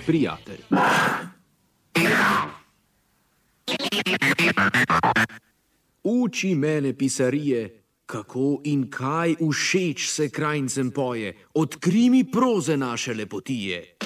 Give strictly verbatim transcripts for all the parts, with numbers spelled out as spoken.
prijatelj. Uči mene pisarije, kako in kaj všeč se krajncem poje, odkri mi proze naše lepotije.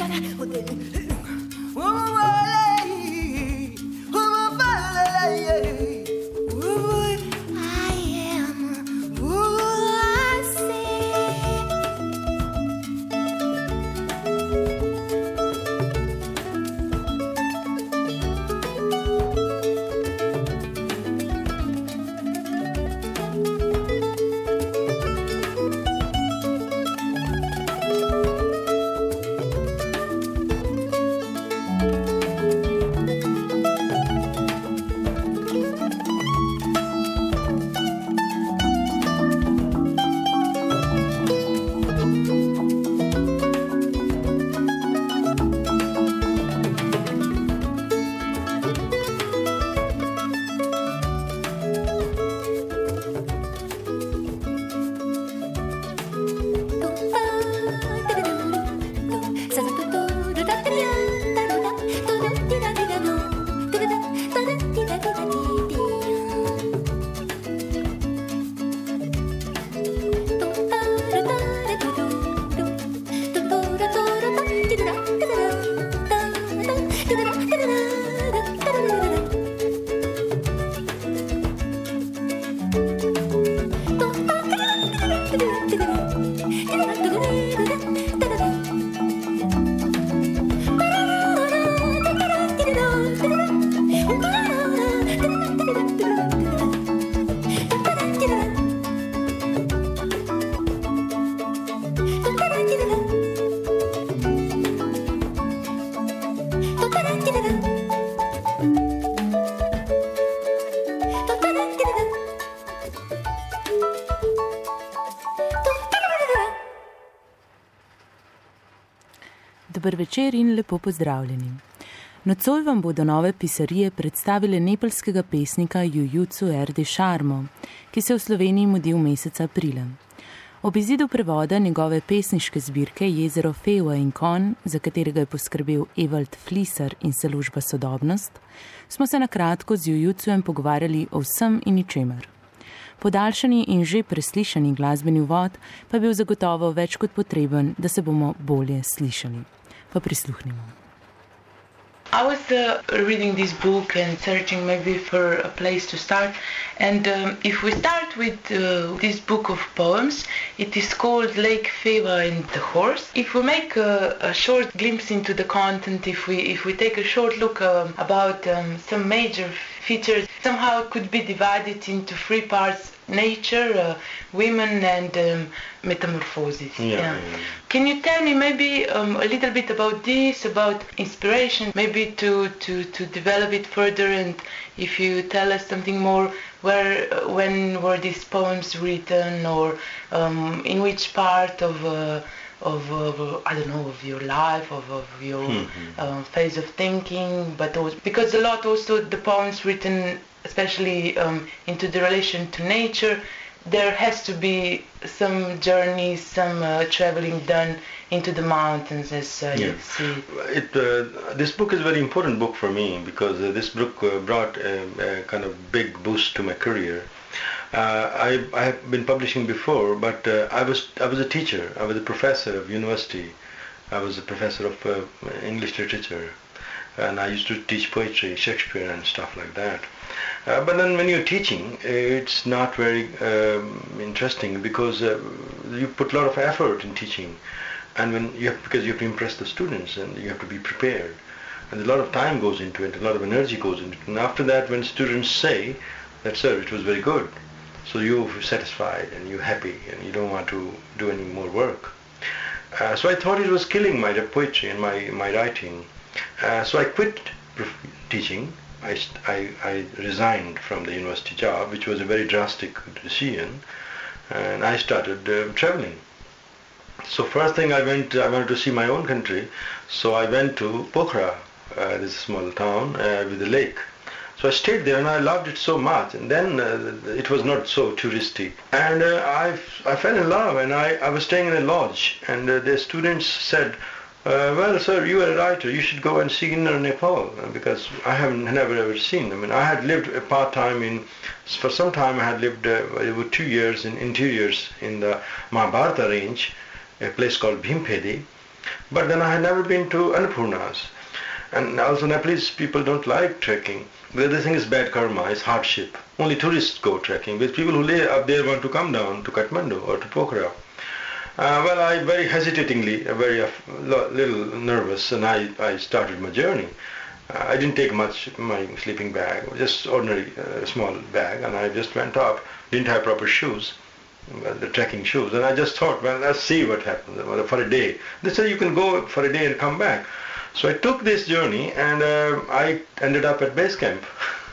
Dober večer in lepo pozdravljeni. Nocoj vam bodo nove pisarije predstavile nepalskega pesnika Jujutsu Erdi Sharmo, ki se v Sloveniji mudi v mesecu aprila. Ob izidu prevoda njegove pesniške zbirke Jezero Feua in Kon, za katerega je poskrbel Evald Flisar in založba Sodobnost, smo se na kratko z Jujutsujem pogovarjali o vsem in ničemer. Podaljšani in že preslišani glasbeni uvod pa je bil zagotovo več kot potreben, da se bomo bolje slišali. Pa prisluhnimo. I was uh, reading this book and searching maybe for a place to start, and um, if we start with uh, this book of poems, it is called Lake Feua and the Horse. If we make a, a short glimpse into the content, if we if we take a short look um, about um, some major features, somehow it could be divided into three parts: nature, uh, women, and um, metamorphosis. Yeah, yeah. yeah. Can you tell me maybe um, a little bit about this, about inspiration, maybe to, to, to develop it further, and if you tell us something more, where, uh, when were these poems written, or um, in which part of, uh, of uh, I don't know, of your life, of, of your mm-hmm. uh, phase of thinking, but also, because a lot also the poems written, especially um, into the relation to nature, there has to be some journey, some uh, traveling done into the mountains, as uh, yeah. you see. It, uh, this book is a very important book for me because uh, this book uh, brought a, a kind of big boost to my career. Uh, I, I have been publishing before, but uh, I was I was a teacher. I was a professor of university. I was a professor of uh, English literature, and I used to teach poetry, Shakespeare, and stuff like that. Uh, but then when you're teaching, it's not very um, interesting because uh, you put a lot of effort in teaching, and when you have, because you have to impress the students and you have to be prepared, and a lot of time goes into it, a lot of energy goes into it. And after that, when students say that, sir, it was very good, so you're satisfied and you're happy and you don't want to do any more work. Uh, so I thought it was killing my poetry and my, my writing. Uh, so I quit teaching. I, I, I resigned from the university job, which was a very drastic decision, and I started uh, traveling. So first thing I went, I wanted to see my own country, so I went to Pokhara, uh, this small town uh, with a lake. So I stayed there and I loved it so much, and then uh, it was not so touristy. And uh, I, I fell in love, and I, I was staying in a lodge, and uh, the students said, Uh, well, sir, you are a writer. You should go and see Inner Nepal, because I haven't never ever seen. I mean, I had lived a part time in, for some time I had lived uh, over two years in interiors in the Mahabharata range, a place called Bhimpedi. But then I had never been to Annapurna's. And also Nepalese people don't like trekking. The other thing is bad karma, it's hardship. Only tourists go trekking, but people who live up there want to come down to Kathmandu or to Pokhara. Uh, well, I very hesitatingly, uh, very uh, little nervous, and I, I started my journey. Uh, I didn't take much my sleeping bag, just ordinary uh, small bag, and I just went up. Didn't have proper shoes, uh, the trekking shoes, and I just thought, well, let's see what happens for a day. They said you can go for a day and come back. So I took this journey, and uh, I ended up at base camp,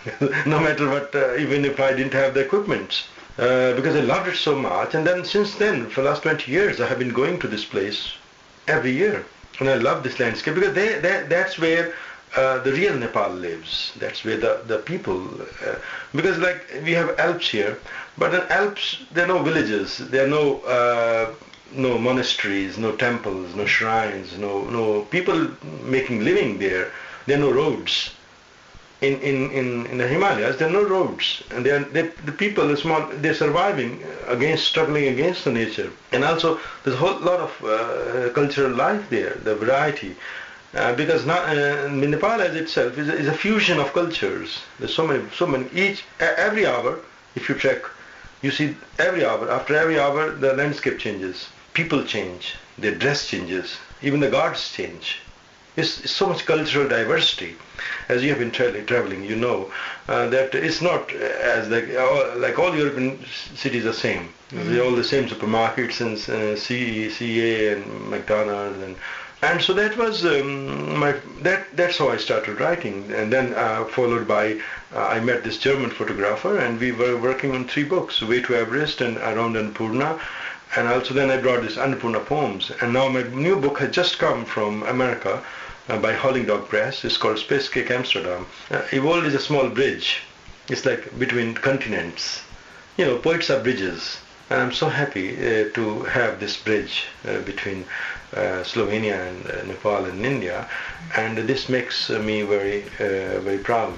no matter what, uh, even if I didn't have the equipment. Uh, because I loved it so much, and then since then, for the last twenty years, I have been going to this place every year, and I love this landscape because they, they, that's where uh, the real Nepal lives. That's where the, the people, uh, because like we have Alps here, but in Alps there are no villages, there are no uh, no monasteries, no temples, no shrines, no no people making living there. There are no roads. In, in, in, in the Himalayas, there are no roads, and they are, they, the people, the small, they're surviving against, struggling against the nature. And also, there's a whole lot of uh, cultural life there, the variety, uh, because not, uh, Nepal as itself is a, is a fusion of cultures. There's so many, so many. Each every hour, if you trek, you see every hour. After every hour, the landscape changes, people change, their dress changes, even the guards change. It's, it's so much cultural diversity. As you have been tra- traveling, you know uh, that it's not as like all, like all European cities are same. Mm-hmm. They're all the same supermarkets and uh, C, CA and McDonald's and and so that was um, my that that's how I started writing. And then uh, followed by uh, I met this German photographer, and we were working on three books: Way to Everest and Around Annapurna. And also then I brought this Annapurna poems. And now my new book has just come from America. Uh, by Howling Dog Press. It's called Space Cake Amsterdam. Uh, Evolved is a small bridge. It's like between continents. You know, poets are bridges. And I'm so happy uh, to have this bridge uh, between uh, Slovenia and uh, Nepal and India. And this makes uh, me very, uh, very proud.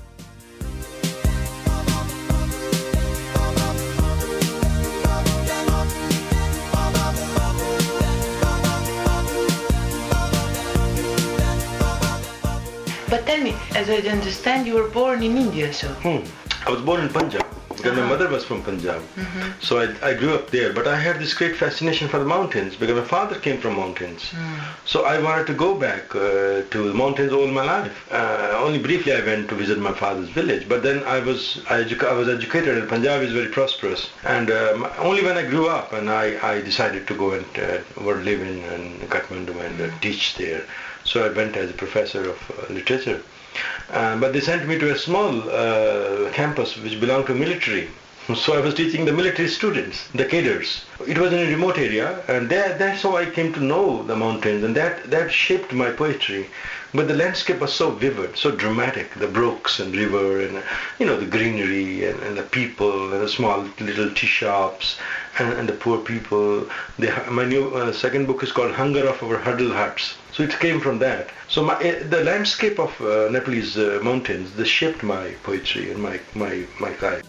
But tell me, as I understand, you were born in India, so? Hmm. I was born in Punjab, because uh-huh. my mother was from Punjab. Mm-hmm. So I, I grew up there, but I had this great fascination for the mountains, because my father came from mountains. Mm. So I wanted to go back uh, to the mountains all my life. Uh, only briefly I went to visit my father's village, but then I was I, edu- I was educated, and Punjab is very prosperous. And um, only when I grew up, and I, I decided to go and uh, live in, in Kathmandu and uh, teach there. So I went as a professor of uh, literature. Uh, but they sent me to a small uh, campus which belonged to military. So I was teaching the military students, the cadres. It was in a remote area, and that, that's how I came to know the mountains, and that, that shaped my poetry. But the landscape was so vivid, so dramatic, the brooks and river and, you know, the greenery and, and the people and the small little tea shops and, and the poor people. They, my new uh, second book is called Hunger of Our Huddle Huts. So it came from that. So my, uh, the landscape of uh, Nepalese uh, mountains, they shaped my poetry and my, my, my life.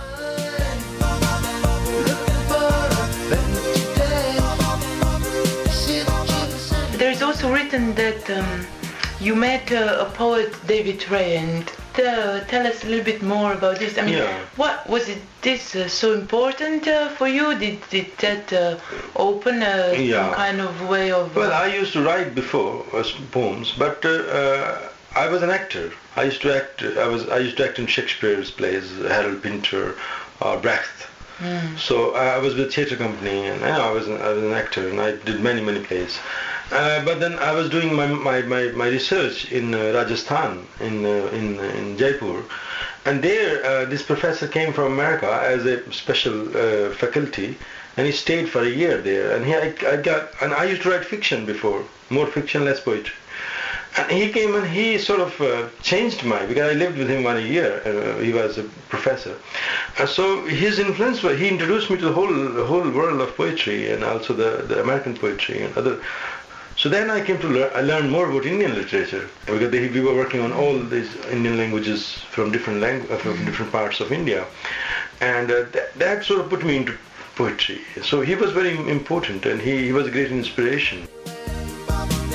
There's also written that um, you met uh, a poet, David Ray, and uh, tell us a little bit more about this. I mean, yeah. what was it? This uh, so important uh, for you? Did did that uh, open uh, yeah. some kind of way of? Uh... Well, I used to write before uh, poems, but uh, uh, I was an actor. I used to act. I was. I used to act in Shakespeare's plays, Harold Pinter, or Brecht. Mm. So I was with theatre company, and you know, I was an, I was an actor, and I did many many plays. Uh, but then I was doing my my, my, my research in uh, Rajasthan, in uh, in in Jaipur, and there uh, this professor came from America as a special uh, faculty, and he stayed for a year there. And he I, I got and I used to write fiction before, more fiction, less poetry. And he came and he sort of uh, changed my, because I lived with him one year, uh, he was a professor. And so his influence, was, he introduced me to the whole the whole world of poetry and also the, the American poetry and other. So then I came to learn, I learned more about Indian literature, because they, we were working on all these Indian languages from different langu- uh, from different parts of India. And uh, that, that sort of put me into poetry. So he was very important, and he, he was a great inspiration.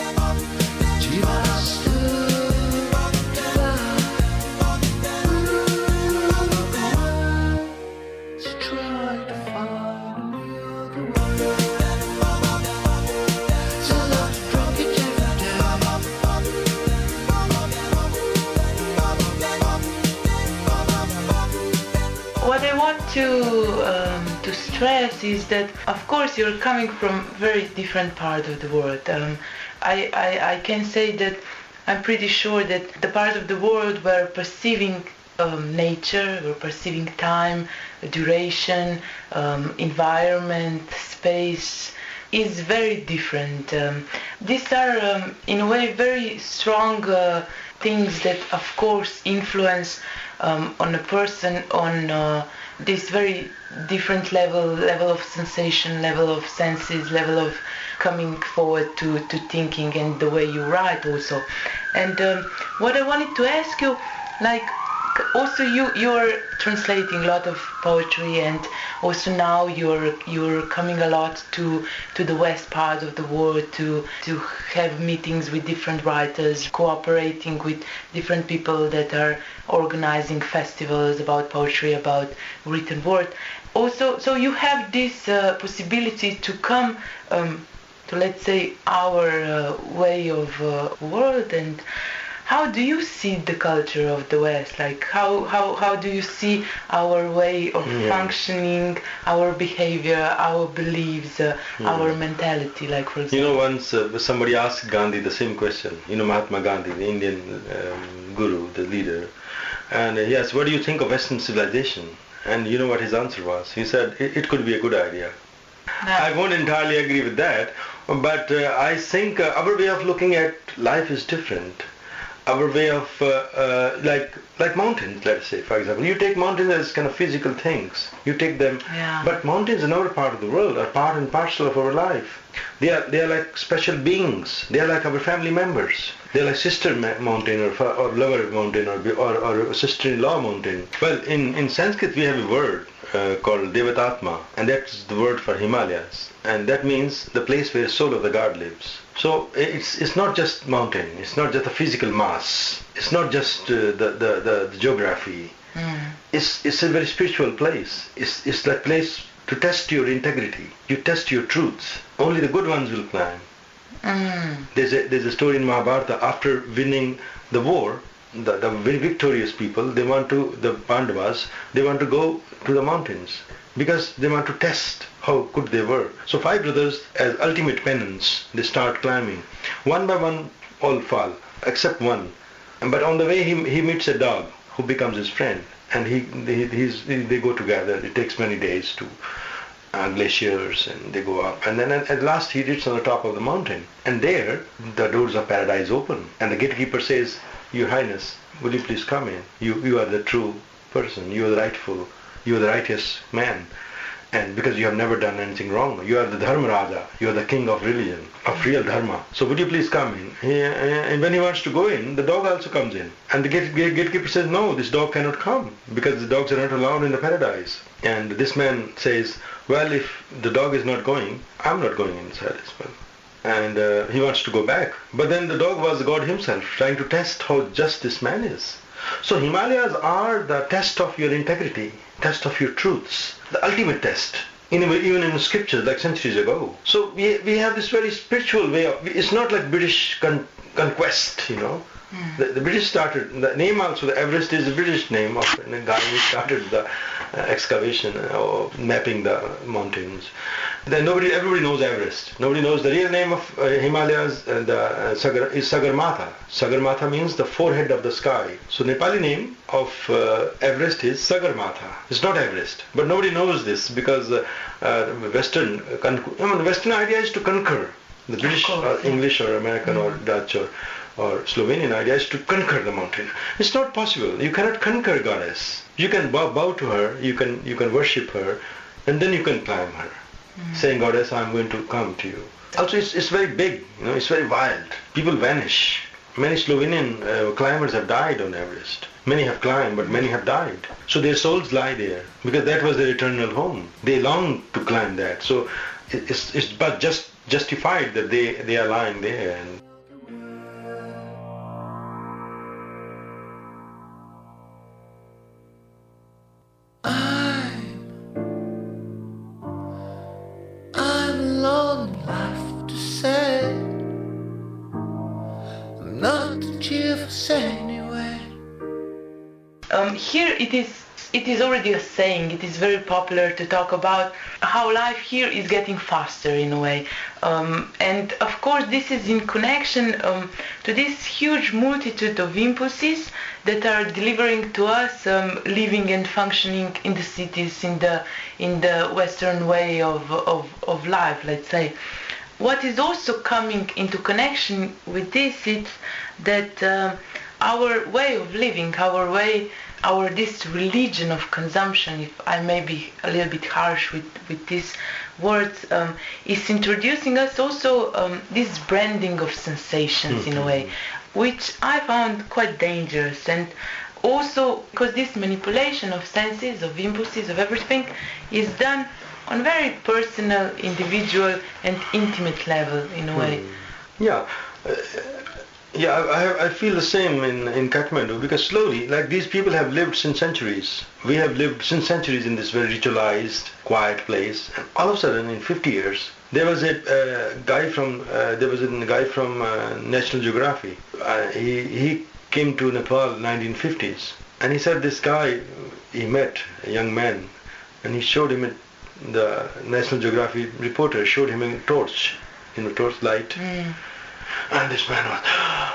To, um, to stress is that, of course, you're coming from very different part of the world. Um, I, I, I can say that I'm pretty sure that the part of the world where perceiving um, nature, or perceiving time, duration, um, environment, space, is very different. Um, these are, um, in a way, very strong uh, things that, of course, influence um, on a person on uh, this very different level, level of sensation, level of senses, level of coming forward to, to thinking, and the way you write also. And um, what I wanted to ask you, like, also you you're translating a lot of poetry, and also now you're you're coming a lot to to the west part of the world to to have meetings with different writers, cooperating with different people that are organizing festivals about poetry, about written word. Also, so you have this uh, possibility to come um, to, let's say, our uh, way of uh, world. And how do you see the culture of the West? Like, how, how, how do you see our way of yeah. functioning, our behavior, our beliefs, uh, yeah. our mentality, like, for example? You know, once uh, somebody asked Gandhi the same question, you know, Mahatma Gandhi, the Indian um, guru, the leader, and uh, he asked, what do you think of Western civilization? And you know what his answer was? He said, it, it could be a good idea. No. I won't entirely agree with that, but uh, I think uh, our way of looking at life is different. Our way of, uh, uh, like like mountains, let's say, for example. You take mountains as kind of physical things. You take them, yeah. but mountains in our part of the world are part and parcel of our life. They are they are like special beings. They are like our family members. They are like sister mountain or, or lover mountain or, or, or sister-in-law mountain. Well, in, in Sanskrit we have a word uh, called Devatatma, and that's the word for Himalayas. And that means the place where the soul of the god lives. So it's it's not just mountain, it's not just a physical mass, it's not just uh, the, the, the, the geography. Mm. It's it's a very spiritual place. It's it's that place to test your integrity. You test your truths. Only the good ones will climb. Mm. There's a there's a story in Mahabharata. After winning the war, the, the very victorious people, they want to, the Pandavas, they want to go to the mountains, because they want to test how good they were. So five brothers, as ultimate penance, they start climbing. One by one, all fall, except one. But on the way, he, he meets a dog who becomes his friend, and he, he he's, they go together. It takes many days to uh, glaciers, and they go up. And then at, at last, he reaches on the top of the mountain. And there, the doors of paradise open. And the gatekeeper says, Your Highness, will you please come in? You, you are the true person. You are the rightful. You are the righteous man, and because you have never done anything wrong, you are the Dharma Raja, you are the king of religion, of real Dharma. So would you please come in? He, and when he wants to go in, the dog also comes in. And the gate, gate, gatekeeper says, no, this dog cannot come, because the dogs are not allowed in the paradise. And this man says, well, if the dog is not going, I'm not going inside as well. And uh, he wants to go back. But then the dog was God himself, trying to test how just this man is. So Himalayas are the test of your integrity, test of your truths, the ultimate test, in, even in the scriptures like centuries ago. So we, we have this very spiritual way of, it's not like British con, conquest, you know. Mm. The, the British started, the name also, the Everest is the British name of a guy who started the uh, excavation or mapping the mountains. Then nobody, everybody knows Everest. Nobody knows the real name of uh, Himalayas uh, the, uh, Sagar, is Sagarmatha. Sagarmatha means the forehead of the sky. So Nepali name of uh, Everest is Sagarmatha. It's not Everest. But nobody knows this because uh, uh, Western, uh, I mean, the Western idea is to conquer. The British or English or American mm. or Dutch or or Slovenian idea is to conquer the mountain. It's not possible. You cannot conquer goddess. You can bow, bow to her, you can you can worship her, and then you can climb her, mm. saying, Goddess, I'm going to come to you. Also, it's, it's very big, you know, it's very wild. People vanish. Many Slovenian uh, climbers have died on Everest. Many have climbed, but many have died. So their souls lie there, because that was their eternal home. They long to climb that. So it's, it's but just justified that they, they are lying there. And cheerful anyway. Um, here it is It is already a saying, it is very popular to talk about how life here is getting faster in a way. Um, and of course this is in connection um, to this huge multitude of impulses that are delivering to us um, living and functioning in the cities, in the in the Western way of, of, of life, let's say. What is also coming into connection with this is that uh, our way of living, our way our this religion of consumption, if I may be a little bit harsh with, with these words, um, is introducing us also um, this branding of sensations mm-hmm. in a way, which I found quite dangerous. And also because this manipulation of senses, of impulses, of everything is done on very personal, individual and intimate level in a way. Mm. Yeah. Uh, Yeah, I, I feel the same in, in Kathmandu, because slowly, like these people have lived since centuries. We have lived since centuries in this very ritualized, quiet place. And all of a sudden, in fifty years, there was a uh, guy from uh, there was a guy from uh, National Geographic. Uh, he he came to Nepal in nineteen fifties, and he said this guy he met a young man, and he showed him a, the National Geographic reporter showed him a torch, you know, torch light. Mm. And this man was,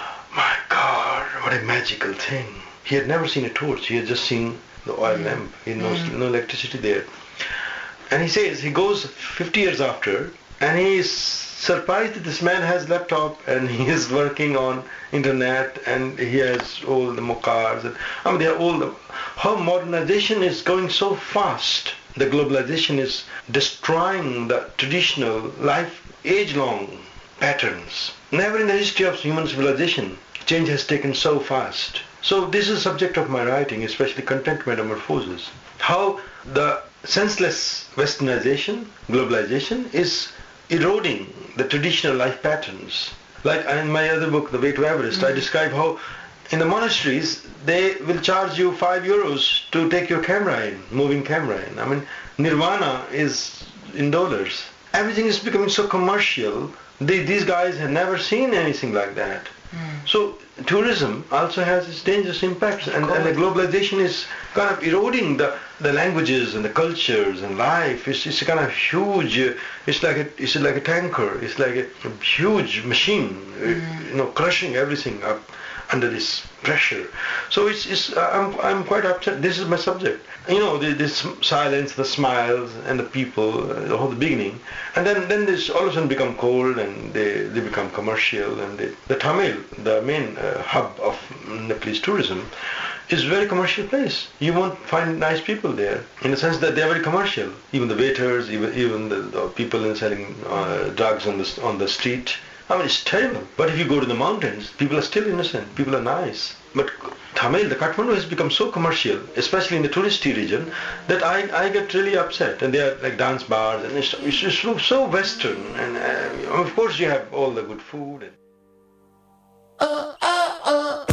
my God, what a magical thing. He had never seen a torch. He had just seen the oil mm. lamp. He knows mm. no electricity there. And he says, he goes fifty years after, and he is surprised that this man has laptop and he is working on internet and he has all the cars. And, I mean, they are all the, how modernization is going so fast. The globalization is destroying the traditional life, age-long patterns. Never in the history of human civilization, change has taken so fast. So this is the subject of my writing, especially Content Metamorphosis. How the senseless westernization, globalization, is eroding the traditional life patterns. Like in my other book, The Way to Everest, mm-hmm. I describe how in the monasteries, they will charge you five euros to take your camera in, moving camera in. I mean, nirvana is in dollars. Everything is becoming so commercial. They, these guys have never seen anything like that. Mm. So tourism also has its dangerous impacts, and, and the globalization is kind of eroding the, the languages and the cultures and life. It's, it's a kind of huge, uh, it's like a, it's like a tanker, it's like a, a huge machine, mm. uh, you know, crushing everything up under this pressure. So it's, it's uh, I'm, I'm quite upset. This is my subject. You know, the, this silence, the smiles, and the people, uh, the whole the beginning, and then then this all of a sudden become cold, and they, they become commercial, and they, the Tamil, the main uh, hub of Nepalese tourism, is a very commercial place. You won't find nice people there, in the sense that they are very commercial. Even the waiters, even even the, the people in selling uh, drugs on the on the street. I mean, it's terrible. But if you go to the mountains, people are still innocent. People are nice. But Tamil, the Kathmandu has become so commercial, especially in the touristy region, that I, I get really upset. And they are like dance bars, and it's, it's just so, so Western. And uh, of course, you have all the good food. And oh, oh, oh.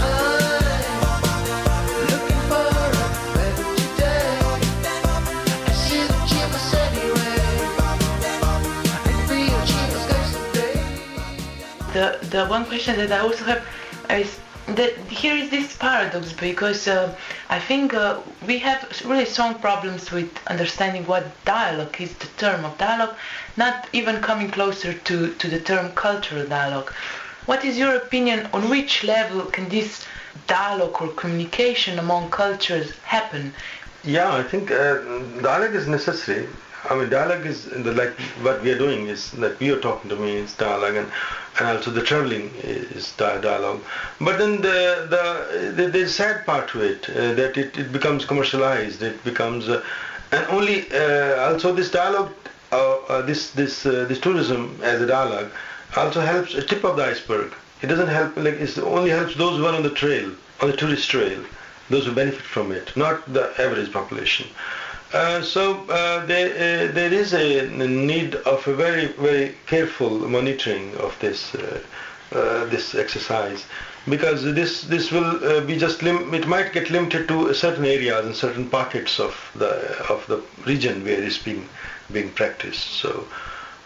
The, the one question that I also have is that here is this paradox, because uh, I think uh, we have really strong problems with understanding what dialogue is, the term of dialogue, not even coming closer to, to the term cultural dialogue. What is your opinion on which level can this dialogue or communication among cultures happen? Yeah, I think uh, dialogue is necessary. I mean, dialogue is the, like what we are doing is that you are talking to me, it's dialogue, and, and also the traveling is dialogue. But then the the, the there's a sad part to it, uh, that it, it becomes commercialized. It becomes, uh, and only uh, also this dialogue, uh, uh, this this uh, this tourism as a dialogue, also helps a tip of the iceberg. It doesn't help, like it only helps those who are on the trail, on the tourist trail, those who benefit from it, not the average population. Uh, so uh, there, uh, there is a need of a very, very careful monitoring of this uh, uh, this exercise, because this this will uh, be just lim- it might get limited to certain areas and certain pockets of the of the region where it's being being practiced. So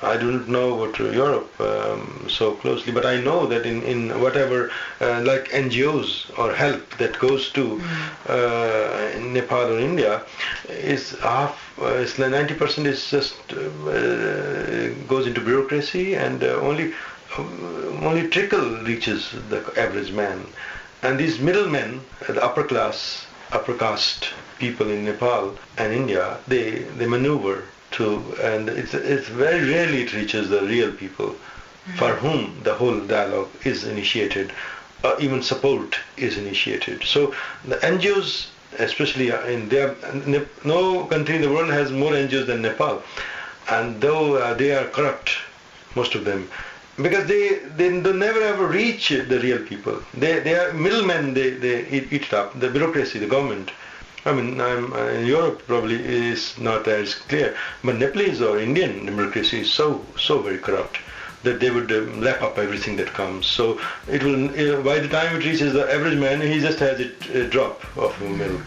I do not know about Europe um, so closely, but I know that in, in whatever, uh, like N G Os or help that goes to uh, in Nepal or India, is half, uh, it's like ninety percent is just uh, goes into bureaucracy, and uh, only uh, only trickle reaches the average man. And these middlemen, the upper class, upper caste people in Nepal and India, they, they maneuver to, and it's, it's very rarely it reaches the real people mm-hmm. for whom the whole dialogue is initiated, or even support is initiated. So the N G Os, especially in there, no country in the world has more N G Os than Nepal, and though uh, they are corrupt, most of them, because they, they they never ever reach the real people. They they are middlemen. They they eat, eat it up. The bureaucracy, the government. I mean, I'm, uh, in Europe probably is not as clear, but Nepalese or Indian democracy is so so very corrupt that they would um, lap up everything that comes. So it will, uh, by the time it reaches the average man, he just has it, a drop of milk.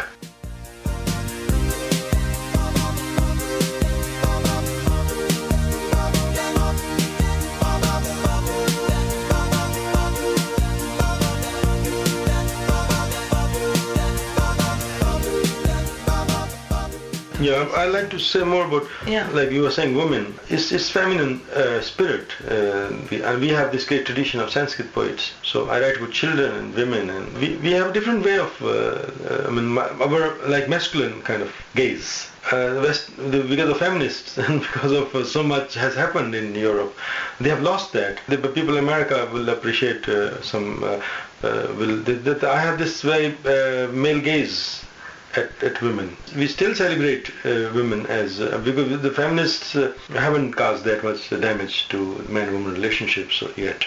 Yeah, I like to say more about, yeah. like you were saying, women. It's, it's feminine uh, spirit, uh, we, and we have this great tradition of Sanskrit poets. So I write about children and women, and we, we have a different way of, uh, uh, I mean, our like masculine kind of gaze. Uh, the West, the, because of feminists and because of uh, so much has happened in Europe, they have lost that. The people in America will appreciate uh, some. Uh, uh, will that I have this very uh, male gaze. At, at women. We still celebrate uh, women as, uh, because the feminists uh, haven't caused that much damage to man-woman relationships yet.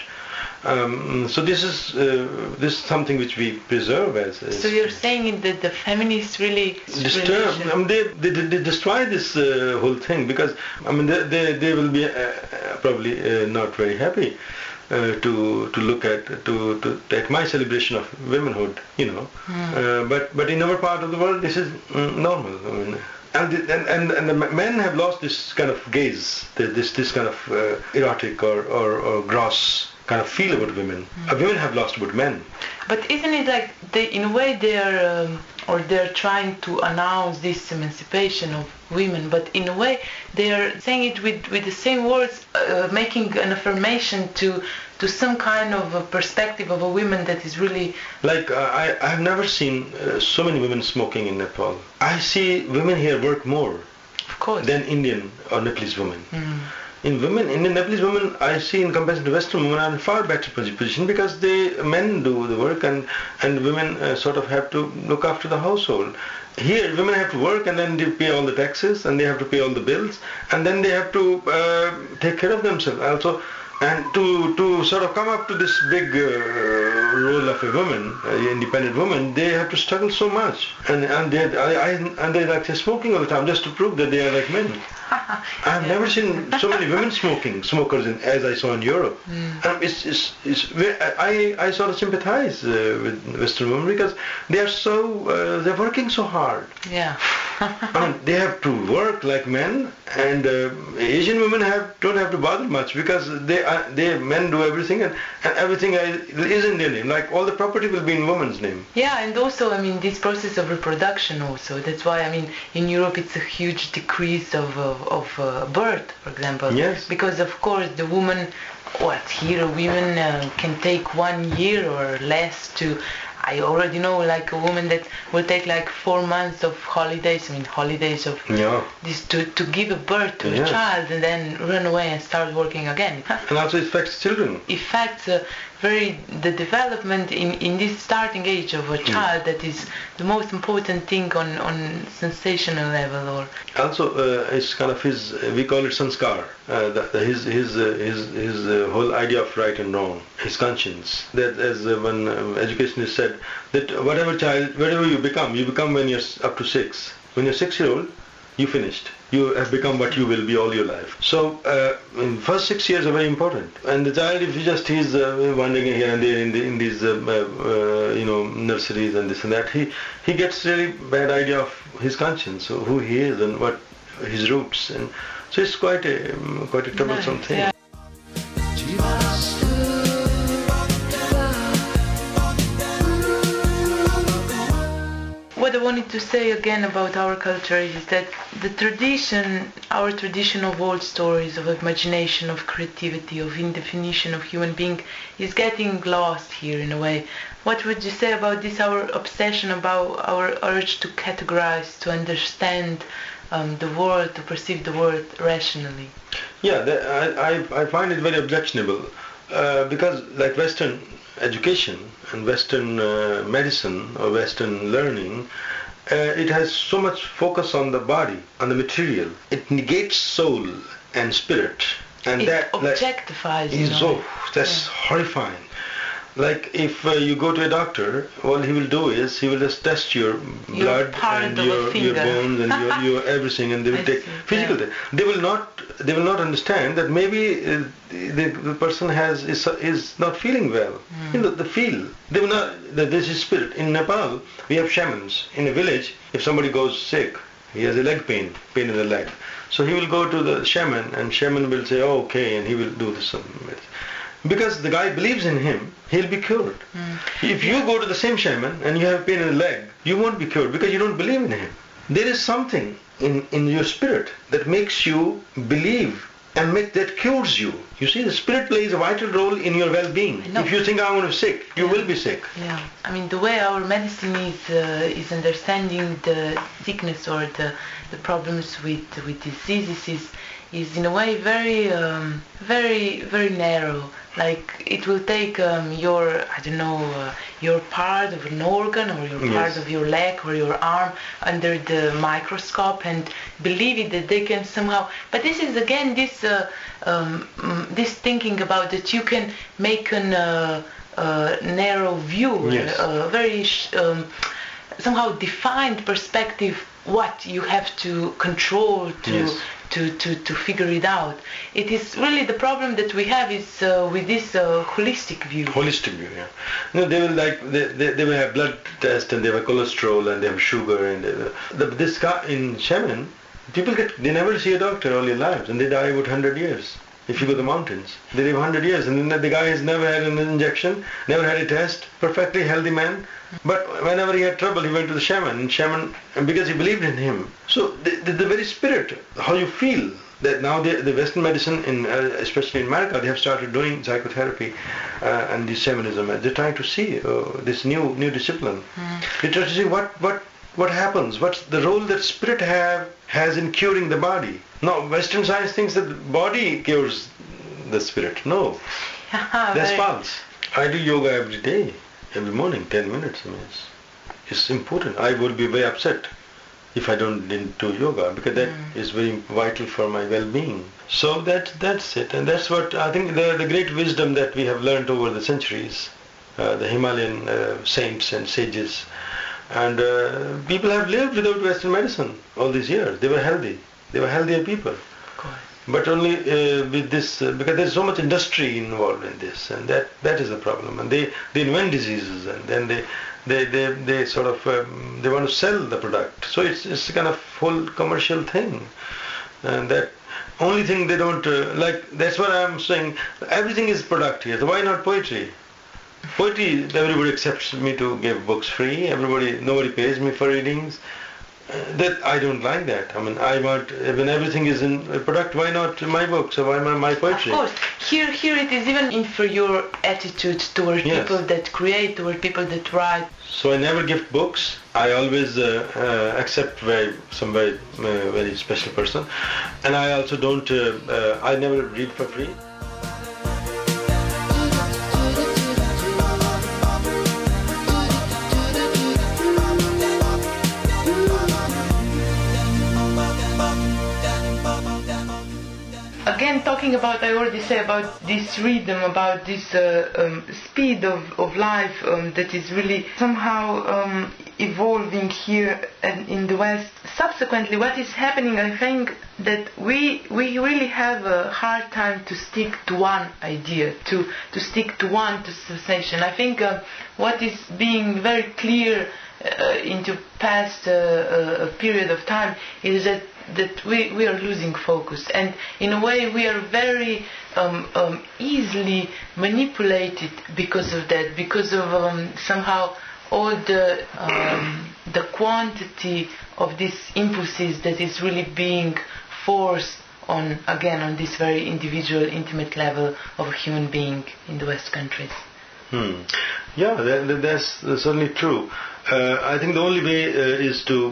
Um, so this is uh, this is something which we preserve as. as so you're saying that the feminists really disturb? I mean, they, they they destroy this uh, whole thing, because I mean they they, they will be uh, probably uh, not very happy. Uh, to to look at to, to at my celebration of womanhood, you know, mm. uh, but but in our part of the world this is mm, normal. I mean, and, the, and and and the men have lost this kind of gaze, this this kind of uh, erotic or, or, or gross kind of feel about women. Mm. Uh, women have lost about men. But isn't it like they, in a way, they're um, or they're trying to announce this emancipation of women, but in a way they're saying it with, with the same words, uh, making an affirmation to to some kind of a perspective of a woman that is really like uh, I I have never seen uh, so many women smoking in Nepal. I see women here work more, of course, than Indian or Nepalese women. Mm. In women, Indian Nepalese women, I see in comparison to Western women are in far better position, because they men do the work and and women uh, sort of have to look after the household. Here, women have to work, and then they pay all the taxes, and they have to pay all the bills, and then they have to uh, take care of themselves also. And to to sort of come up to this big uh, role of a woman, an independent woman, they have to struggle so much, and and they I, I, and they like smoking all the time just to prove that they are like men. I have never seen so many women smoking, smokers in, as I saw in Europe. Mm. And it's, it's, it's, I, I sort of sympathize uh, with Western women, because they are so, uh, they're working so hard. Yeah. I mean, they have to work like men, and uh, Asian women have don't have to bother much, because they are, they men do everything, and, and everything is in their name. Like all the property will be in woman's name. Yeah, and also, I mean, this process of reproduction also. That's why, I mean, in Europe it's a huge decrease of of, of uh, birth, for example. Yes. Because of course the woman, what here women uh, can take one year or less to. I already know like a woman that will take like four months of holidays, I mean holidays of yeah. this to, to give a birth to yes. a child and then run away and start working again. And also it affects children. It affects uh, very the development in, in this starting age of a child mm. that is the most important thing on, on sensational level. Or also uh, it's kind of his, we call it sanskar, uh, the, the, his his uh, his his uh, whole idea of right and wrong, his conscience. That as uh, one uh, educationist said, that whatever child, whatever you become, you become when you're up to six. When you're six year old, you finished. You have become what you will be all your life. So, uh, in first six years are very important. And the child, if he just he's uh, wandering here and there in, the, in these, uh, uh, you know, nurseries and this and that, he he gets really bad idea of his conscience, so who he is and what his roots. And So it's quite a quite a troublesome Nice, thing. yeah. What I wanted to say again about our culture is that the tradition, our tradition of old stories, of imagination, of creativity, of indefinition of human being is getting lost here in a way. What would you say about this, our obsession, about our urge to categorize, to understand um, the world, to perceive the world rationally? Yeah, the, I, I, I find it very objectionable uh, because like Western education and Western uh, medicine or Western learning, uh, it has so much focus on the body, on the material. It negates soul and spirit. And It that objectifies, like, you is, know. oh, that's Yeah. horrifying. Like if uh, you go to a doctor, what he will do is he will just test your Your blood part and of a your, your finger. bones and your, your everything, and they will I take see, physical. yeah. Te- they will not. They will not understand that maybe uh, the, the person has is, is not feeling well. Mm. You know, the feel. They will not. That this is spirit. In Nepal, we have shamans. In a village, if somebody goes sick, he has a leg pain, pain in the leg. So he will go to the shaman, and shaman will say, "Oh, okay," and he will do this. Because the guy believes in him, he'll be cured. Mm. If you go to the same shaman and you have pain in the leg, you won't be cured because you don't believe in him. There is something in, in your spirit that makes you believe and make, that cures you. You see, the spirit plays a vital role in your well-being. I know. If you think I'm going to be sick, you Yeah. will be sick. Yeah, I mean the way our medicine is uh, is understanding the sickness or the the problems with with diseases is is in a way very um, very very narrow. Like it will take um, your I don't know uh, your part of an organ or your part Yes. of your leg or your arm under the microscope and believe it that they can somehow. But this is again this uh, um, mm, this thinking about that you can make an uh, uh, narrow view, Yes. a very sh- um, somehow defined perspective. What you have to control to. Yes. To, to, to figure it out. It is really the problem that we have is uh, with this uh, holistic view. Holistic view, yeah. No, they will like they, they, they will have blood test and they have cholesterol and they have sugar and they, the, this guy in shaman, people get they never see a doctor all their lives and they die about one hundred years. If you go to the mountains, they live one hundred years and then the guy has never had an injection, never had a test, perfectly healthy man. But whenever he had trouble, he went to the shaman, and shaman, and because he believed in him. So the, the, the very spirit, how you feel, that now the, the Western medicine, in uh, especially in America, they have started doing psychotherapy uh, and the shamanism. They're trying to see uh, this new new discipline. Mm. They're trying to see what what what happens, what's the role that spirit have has in curing the body. Now, Western science thinks that the body cures the spirit. No, that's false. I do yoga every day. Every morning, ten minutes. I mean, it's, it's important. I would be very upset if I don't didn't do yoga because that mm. is very vital for my well-being. So that that's it, and that's what I think the the great wisdom that we have learned over the centuries, uh, the Himalayan uh, saints and sages, and uh, people have lived without Western medicine all these years. They were healthy. They were healthier people. But only uh, with this, uh, because there's so much industry involved in this, and that, that is the problem. And they, they invent diseases, and then they they, they, they sort of um, they want to sell the product. So it's it's a kind of whole commercial thing, and that only thing they don't uh, like. That's what I'm saying. Everything is product here. So why not poetry? Poetry, everybody accepts me to give books free. Everybody, nobody pays me for readings. That I don't like that. I mean, I want when everything is in a product. Why not my books? Or why my, my poetry? Of course, here here it is even in for your attitude toward Yes. people that create, toward people that write. So I never gift books. I always uh, uh, accept very some very uh, very special person, and I also don't. Uh, uh, I never read for free. Again, talking about, I already said about this rhythm, about this uh, um, speed of, of life um, that is really somehow um, evolving here and in the West. Subsequently, what is happening, I think that we we really have a hard time to stick to one idea, to, to stick to one sensation. I think uh, what is being very clear uh, into past uh, uh, period of time is that that we, we are losing focus, and in a way we are very um, um, easily manipulated because of that, because of um, somehow all the um, the quantity of these impulses that is really being forced on, again, on this very individual, intimate level of a human being in the West countries. Hmm. Yeah, that, that's certainly true. Uh, I think the only way uh, is to,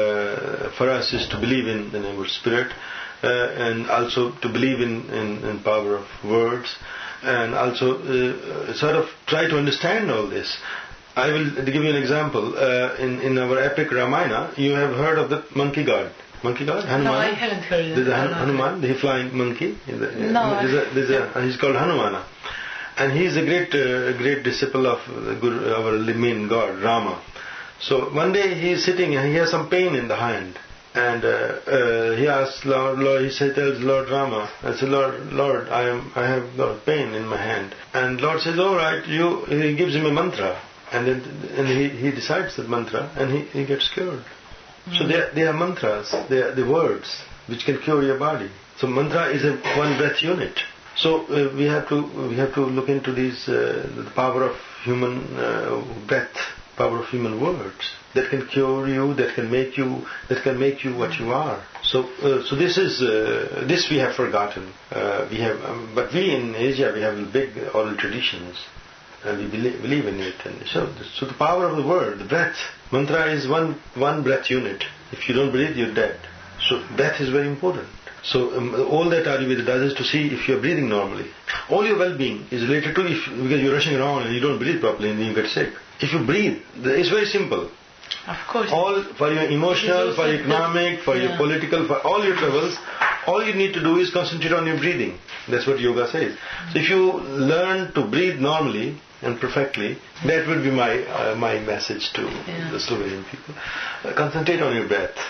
uh, for us, is to believe in the name of Spirit, uh, and also to believe in, in, in power of words, and also uh, sort of try to understand all this. I will give you an example. Uh, in, in our epic Ramayana, you have heard of the monkey god. Monkey god? Hanuman? No, I haven't heard of There's a that. Hanuman, the flying monkey. The, no. There's a, there's a, he's called Hanumana. And he is a great uh, great disciple of the Guru, our main god, Rama. So one day he is sitting and he has some pain in the hand. And uh, uh, he asks Lord, Lord, he says, tells Lord Rama, I said, Lord, Lord, I am, I have got pain in my hand. And Lord says, all right, you, he gives him a mantra. And then and he, he decides the mantra and he, he gets cured. Mm-hmm. So they are, they are mantras, they are the words which can cure your body. So mantra is a one breath unit. So uh, we have to we have to look into these uh, the power of human uh, breath, power of human words that can cure you, that can make you that can make you what you are. So uh, so this is uh, this we have forgotten. Uh, we have, um, but we in Asia we have big oral traditions, and we believe, believe in it. And so so the power of the word, the breath, mantra is one one breath unit. If you don't breathe, you're dead. So breath is very important. So um, all that Ayurveda does is to see if you're breathing normally. All your well-being is related to if because you're rushing around and you don't breathe properly and then you get sick. If you breathe, it's very simple. Of course. All for your emotional, for your economic, for yeah. your political, for all your troubles, all you need to do is concentrate on your breathing. That's what yoga says. Mm-hmm. So if you learn to breathe normally and perfectly, that would be my uh, my message to yeah. the Slovenian people. Uh, concentrate on your breath.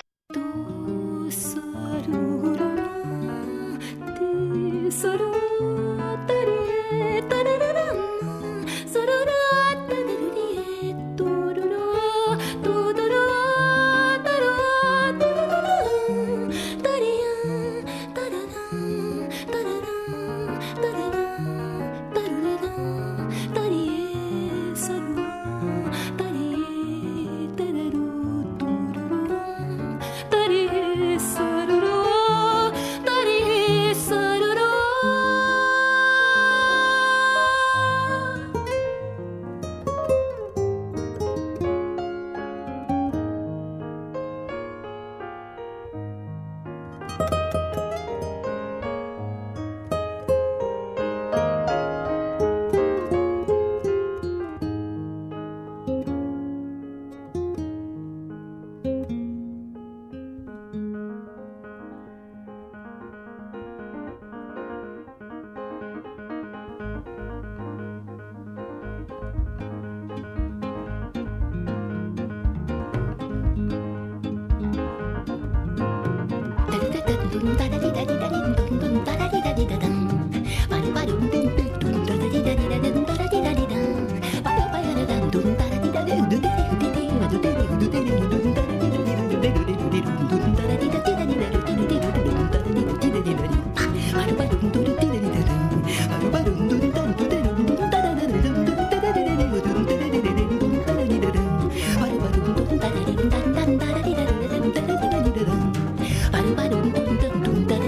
Dun dun dun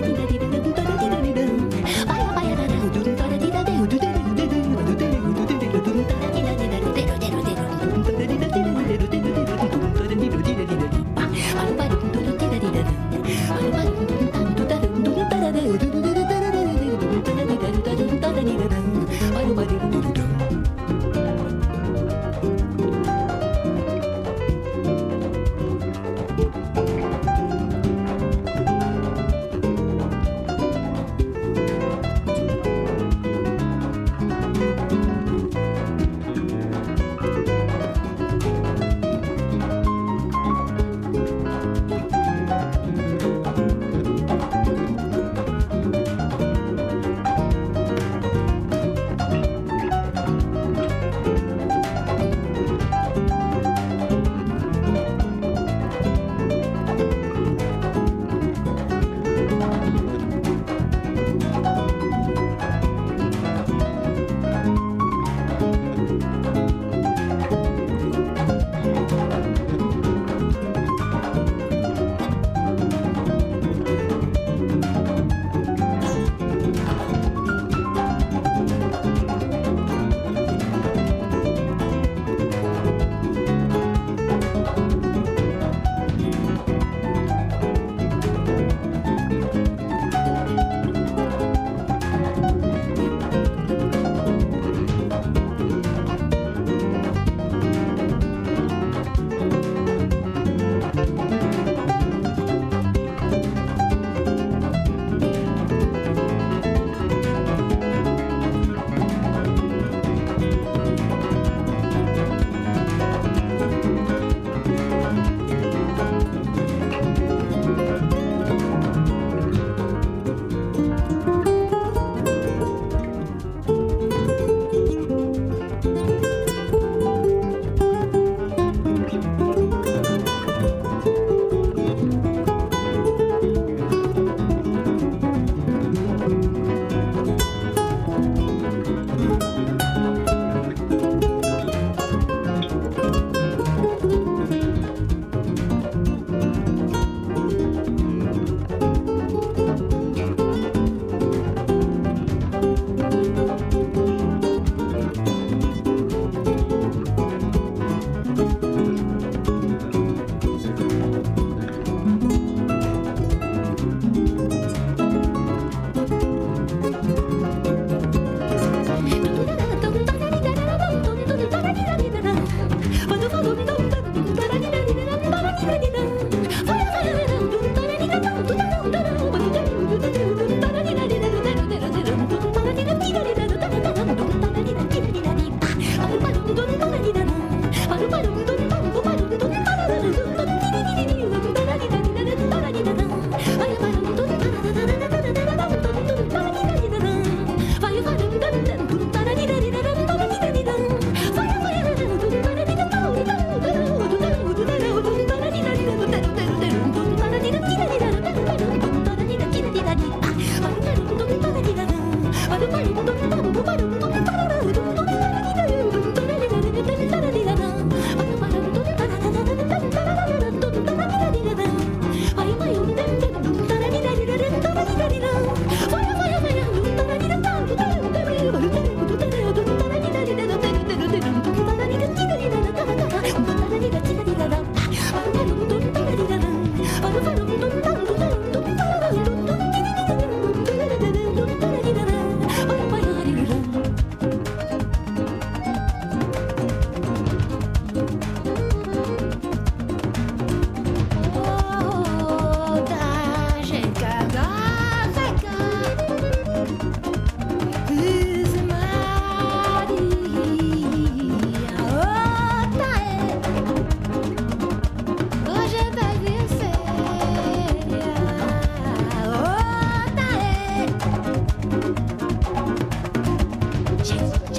Yes.